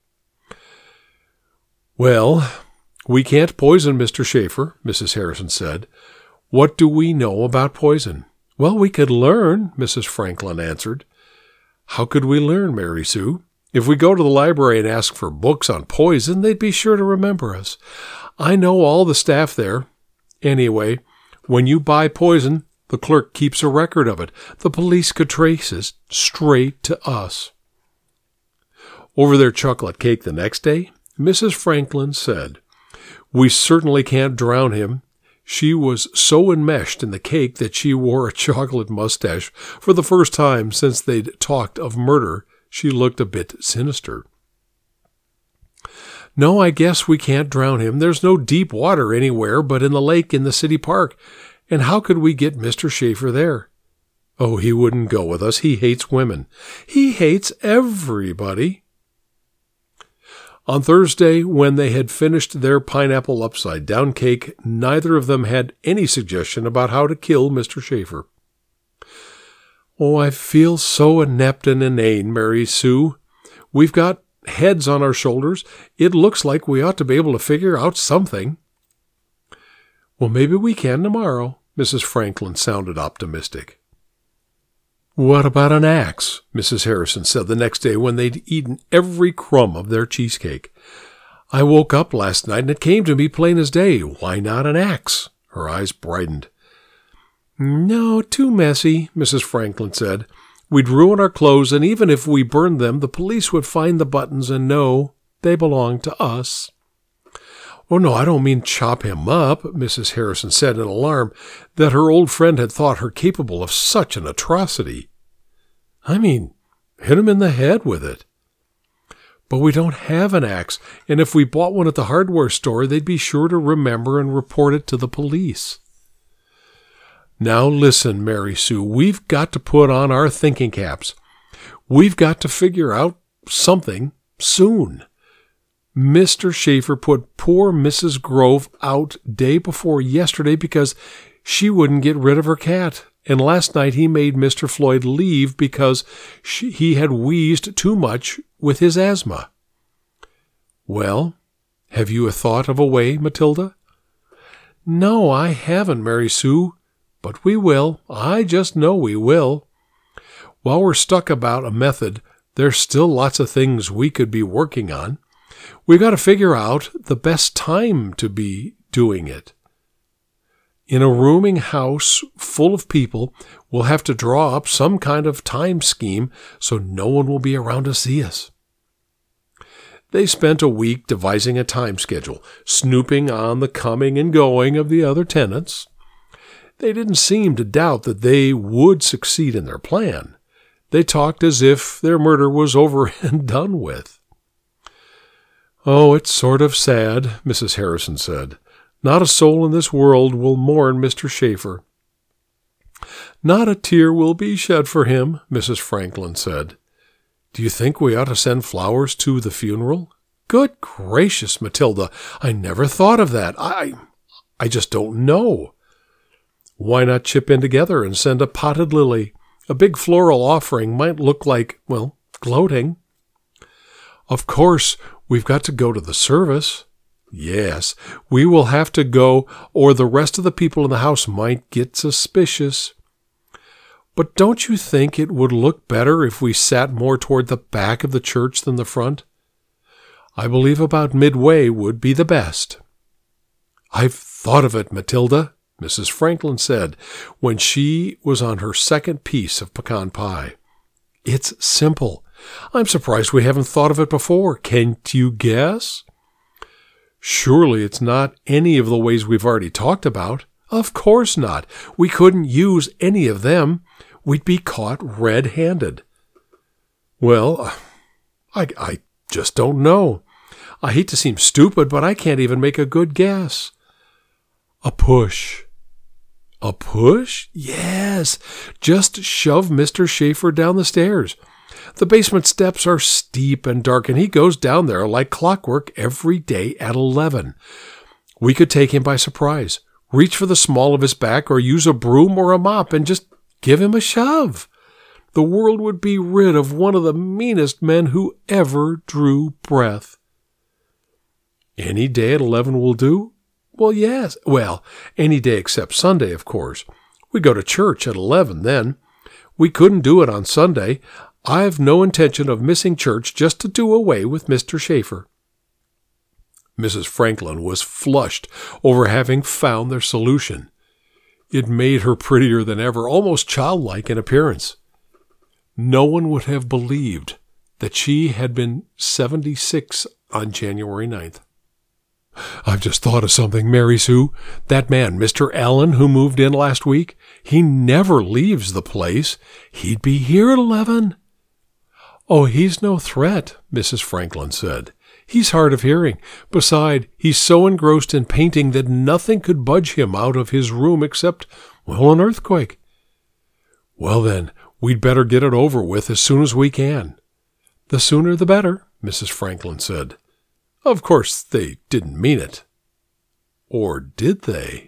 [SPEAKER 1] "Well, we can't poison Mr. Schaefer," Mrs. Harrison said. "What do we know about poison?" "Well, we could learn," Mrs. Franklin answered. "How could we learn, Mary Sue? If we go to the library and ask for books on poison, they'd be sure to remember us. I know all the staff there. Anyway, when you buy poison, the clerk keeps a record of it. The police could trace it straight to us." Over their chocolate cake the next day, Mrs. Franklin said, "We certainly can't drown him." She was so enmeshed in the cake that she wore a chocolate mustache. For the first time since they'd talked of murder, she looked a bit sinister. "No, I guess we can't drown him. There's no deep water anywhere but in the lake in the city park. And how could we get Mr. Schaefer there?" "Oh, he wouldn't go with us. He hates women." "He hates everybody." On Thursday, when they had finished their pineapple upside-down cake, neither of them had any suggestion about how to kill Mr. Schaefer. "Oh, I feel so inept and inane, Mary Sue. We've got heads on our shoulders. It looks like we ought to be able to figure out something." "Well, maybe we can tomorrow." Mrs. Franklin sounded optimistic. "What about an axe?" Mrs. Harrison said the next day when they'd eaten every crumb of their cheesecake. "I woke up last night and it came to me plain as day. Why not an axe?" Her eyes brightened. "No, too messy," Mrs. Franklin said. "We'd ruin our clothes, and even if we burned them, the police would find the buttons and know they belong to us." "Oh, no, I don't mean chop him up," Mrs. Harrison said in alarm that her old friend had thought her capable of such an atrocity. "I mean, hit him in the head with it." "But we don't have an axe, and if we bought one at the hardware store, they'd be sure to remember and report it to the police." "Now listen, Mary Sue, we've got to put on our thinking caps. We've got to figure out something soon. Mr. Schaefer put poor Mrs. Grove out day before yesterday because she wouldn't get rid of her cat. And last night he made Mr. Floyd leave because he had wheezed too much with his asthma. Well, have you a thought of a way, Matilda? No, I haven't, Mary Sue, but we will. I just know we will. While we're stuck about a method, there's still lots of things we could be working on. We've got to figure out the best time to be doing it. In a rooming house full of people, we'll have to draw up some kind of time scheme so no one will be around to see us. They spent a week devising a time schedule, snooping on the coming and going of the other tenants. They didn't seem to doubt that they would succeed in their plan. They talked as if their murder was over and done with. Oh, it's sort of sad, Mrs. Harrison said. Not a soul in this world will mourn Mr. Schaefer. Not a tear will be shed for him, Mrs. Franklin said. Do you think we ought to send flowers to the funeral? Good gracious, Matilda, I never thought of that. I just don't know. Why not chip in together and send a potted lily? A big floral offering might look like, well, gloating. Of course, we've got to go to the service. Yes, we will have to go, or the rest of the people in the house might get suspicious. But don't you think it would look better if we sat more toward the back of the church than the front? I believe about midway would be the best. I've thought of it, Matilda, Mrs. Franklin said when she was on her second piece of pecan pie. It's simple. I'm surprised we haven't thought of it before. Can't you guess? Surely it's not any of the ways we've already talked about. Of course not. We couldn't use any of them. We'd be caught red-handed. Well, I just don't know. I hate to seem stupid, but I can't even make a good guess. A push. A push? Yes. Just shove Mr. Schaefer down the stairs. The basement steps are steep and dark, and he goes down there like clockwork every day at 11. We could take him by surprise, reach for the small of his back, or use a broom or a mop and just give him a shove. The world would be rid of one of the meanest men who ever drew breath. Any day at 11 will do? Well, yes. Well, any day except Sunday, of course. We go to church at 11 then. We couldn't do it on Sunday. I've no intention of missing church just to do away with Mr. Schaefer. Mrs. Franklin was flushed over having found their solution. It made her prettier than ever, almost childlike in appearance. No one would have believed that she had been 76 on January 9th. I've just thought of something, Mary Sue. That man, Mr. Allen, who moved in last week, he never leaves the place. He'd be here at 11. Oh, he's no threat, Mrs. Franklin said. He's hard of hearing. Besides, he's so engrossed in painting that nothing could budge him out of his room except, well, an earthquake. Well, then, we'd better get it over with as soon as we can. The sooner the better, Mrs. Franklin said. Of course, they didn't mean it. Or did they?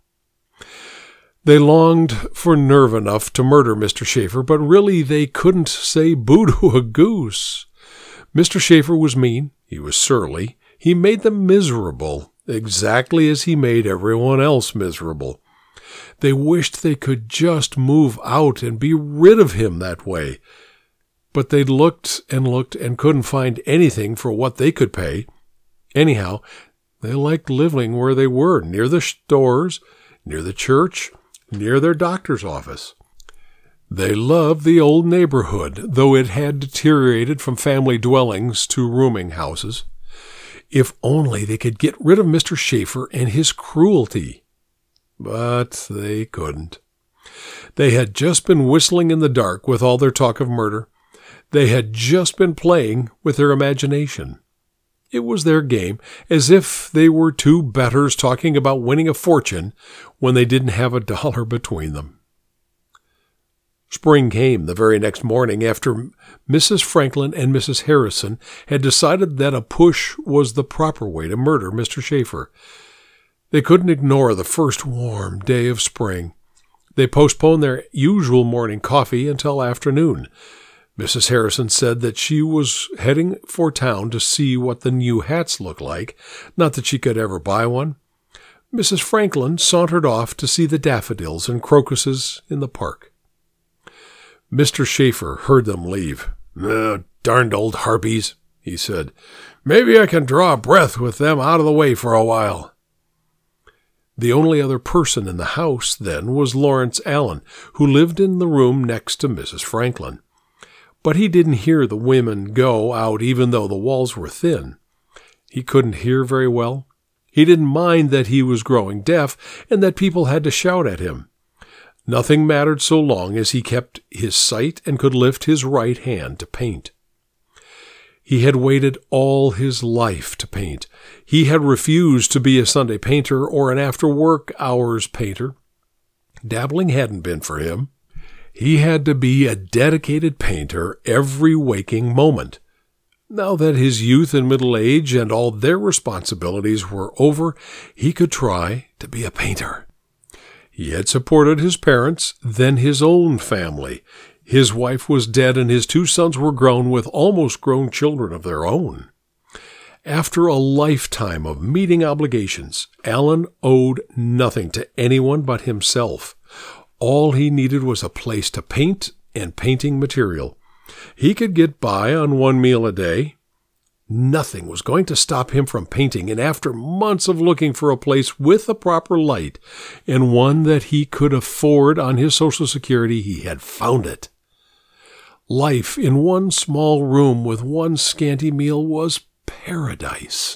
[SPEAKER 1] They longed for nerve enough to murder Mr. Schaefer, but really they couldn't say boo to a goose. Mr. Schaefer was mean, he was surly, he made them miserable, exactly as he made everyone else miserable. They wished they could just move out and be rid of him that way. But they looked and couldn't find anything for what they could pay. Anyhow, they liked living where they were, near the stores, near the church, near their doctor's office. They loved the old neighborhood, though it had deteriorated from family dwellings to rooming houses. If only they could get rid of Mr. Schaefer and his cruelty. But they couldn't. They had just been whistling in the dark with all their talk of murder. They had just been playing with their imagination. It was their game, as if they were two bettors talking about winning a fortune when they didn't have $1 between them. Spring came the very next morning after Mrs. Franklin and Mrs. Harrison had decided that a push was the proper way to murder Mr. Schaefer. They couldn't ignore the first warm day of spring. They postponed their usual morning coffee until afternoon. Mrs. Harrison said that she was heading for town to see what the new hats looked like, not that she could ever buy one. Mrs. Franklin sauntered off to see the daffodils and crocuses in the park. Mr. Schaefer heard them leave. Darned old harpies, he said. Maybe I can draw a breath with them out of the way for a while. The only other person in the house then was Lawrence Allen, who lived in the room next to Mrs. Franklin. But he didn't hear the women go out even though the walls were thin. He couldn't hear very well. He didn't mind that he was growing deaf and that people had to shout at him. Nothing mattered so long as he kept his sight and could lift his right hand to paint. He had waited all his life to paint. He had refused to be a Sunday painter or an after-work hours painter. Dabbling hadn't been for him. He had to be a dedicated painter every waking moment. Now that his youth and middle age and all their responsibilities were over, he could try to be a painter. He had supported his parents, then his own family. His wife was dead and his 2 sons were grown with almost grown children of their own. After a lifetime of meeting obligations, Allen owed nothing to anyone but himself. All he needed was a place to paint and painting material. He could get by on 1 meal a day. Nothing was going to stop him from painting, and after months of looking for a place with a proper light and one that he could afford on his Social Security, he had found it. Life in one small room with one scanty meal was paradise.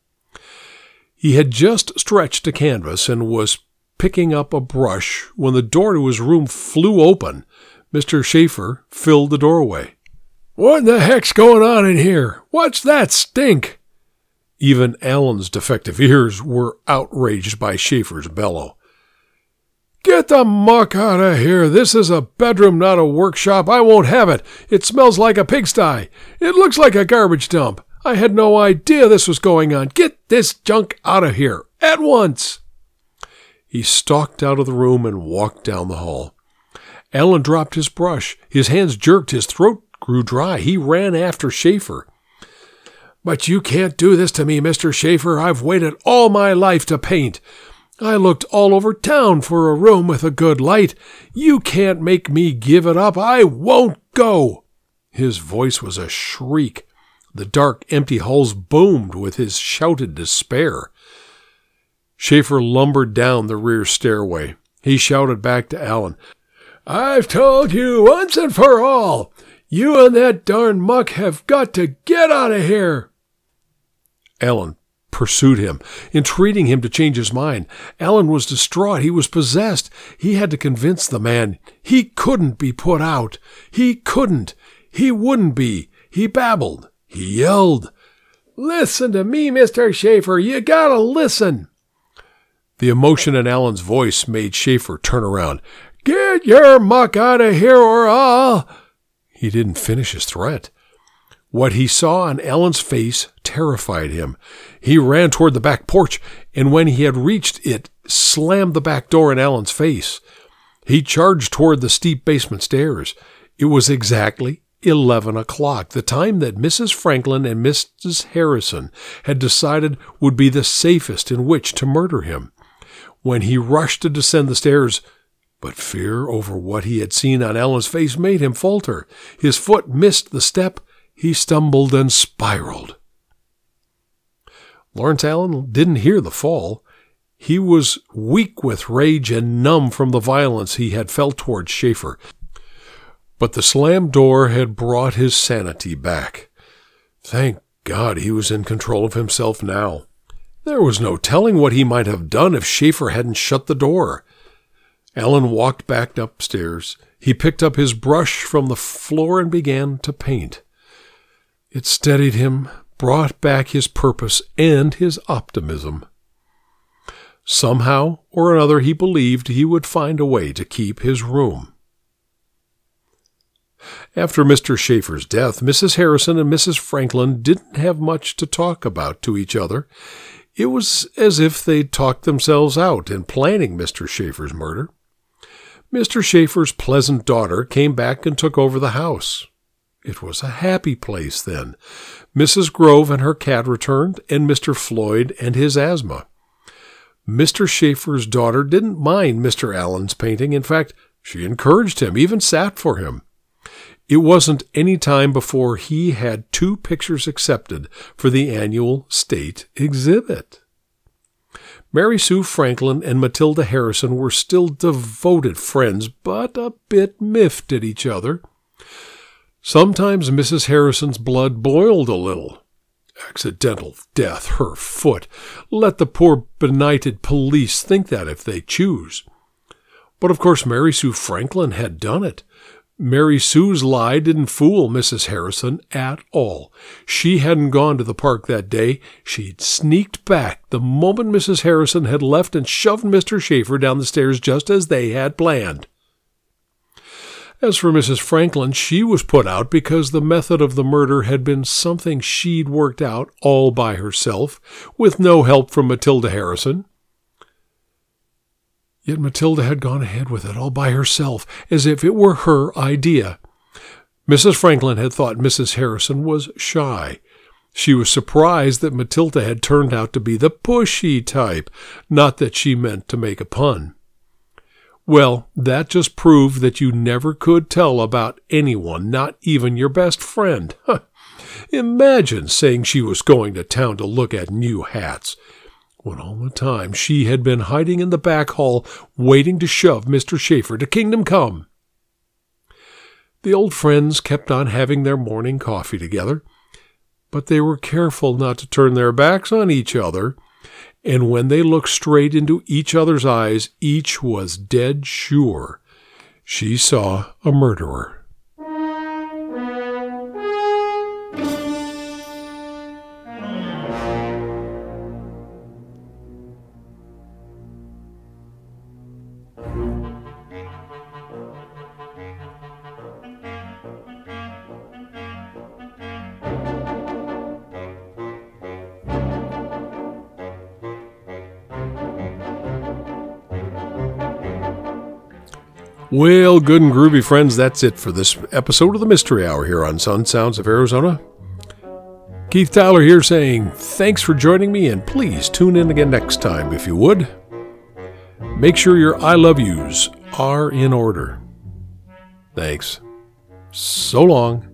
[SPEAKER 1] He had just stretched a canvas and was picking up a brush when the door to his room flew open. Mr. Schaefer filled the doorway. "What in the heck's going on in here? What's that stink?" Even Allen's defective ears were outraged by Schaefer's bellow. "Get the muck out of here. This is a bedroom, not a workshop. I won't have it. It smells like a pigsty. It looks like a garbage dump. I had no idea this was going on. Get this junk out of here, at once." He stalked out of the room and walked down the hall. Allen dropped his brush. His hands jerked. His throat grew dry. He ran after Schaefer. "But you can't do this to me, Mr. Schaefer. I've waited all my life to paint. I looked all over town for a room with a good light. You can't make me give it up. I won't go." His voice was a shriek. The dark, empty halls boomed with his shouted despair. Schaefer lumbered down the rear stairway. He shouted back to Allen, "I've told you once and for all. You and that darn muck have got to get out of here." Allen pursued him, entreating him to change his mind. Allen was distraught. He was possessed. He had to convince the man. He couldn't be put out. He couldn't. He wouldn't be. He babbled. He yelled, "Listen to me, Mr. Schaefer. You gotta listen." The emotion in Allen's voice made Schaefer turn around. "Get your muck out of here or I'll—" He didn't finish his threat. What he saw on Allen's face terrified him. He ran toward the back porch, and when he had reached it, slammed the back door in Allen's face. He charged toward the steep basement stairs. It was exactly 11 o'clock, the time that Mrs. Franklin and Mrs. Harrison had decided would be the safest in which to murder him. When he rushed to descend the stairs, but fear over what he had seen on Allen's face made him falter. His foot missed the step. He stumbled and spiraled. Lawrence Allen didn't hear the fall. He was weak with rage and numb from the violence he had felt toward Schaefer. But the slammed door had brought his sanity back. Thank God he was in control of himself now. There was no telling what he might have done if Schaefer hadn't shut the door. Allen walked back upstairs. He picked up his brush from the floor and began to paint. It steadied him, brought back his purpose and his optimism. Somehow or another he believed he would find a way to keep his room. After Mr. Schaefer's death, Mrs. Harrison and Mrs. Franklin didn't have much to talk about to each other. It was as if they'd talked themselves out in planning Mr. Schaefer's murder. Mr. Schaefer's pleasant daughter came back and took over the house. It was a happy place then. Mrs. Grove and her cat returned, and Mr. Floyd and his asthma. Mr. Schaefer's daughter didn't mind Mr. Allen's painting. In fact, she encouraged him, even sat for him. It wasn't any time before he had 2 pictures accepted for the annual state exhibit. Mary Sue Franklin and Matilda Harrison were still devoted friends, but a bit miffed at each other. Sometimes Mrs. Harrison's blood boiled a little. Accidental death, her foot. Let the poor benighted police think that if they choose. But of course Mary Sue Franklin had done it. Mary Sue's lie didn't fool Mrs. Harrison at all. She hadn't gone to the park that day. She'd sneaked back the moment Mrs. Harrison had left and shoved Mr. Schaefer down the stairs just as they had planned. As for Mrs. Franklin, she was put out because the method of the murder had been something she'd worked out all by herself, with no help from Matilda Harrison. Yet Matilda had gone ahead with it all by herself, as if it were her idea. Mrs. Franklin had thought Mrs. Harrison was shy. She was surprised that Matilda had turned out to be the pushy type, not that she meant to make a pun. Well, that just proved that you never could tell about anyone, not even your best friend. Imagine saying she was going to town to look at new hats, when all the time she had been hiding in the back hall waiting to shove Mr. Schaefer to kingdom come. The old friends kept on having their morning coffee together, but they were careful not to turn their backs on each other, and when they looked straight into each other's eyes, each was dead sure she saw a murderer. Well, good and groovy friends, that's it for this episode of the Mystery Hour here on Sun Sounds of Arizona. Keith Tyler here saying thanks for joining me, and please tune in again next time if you would. Make sure your I love yous are in order. Thanks. So long.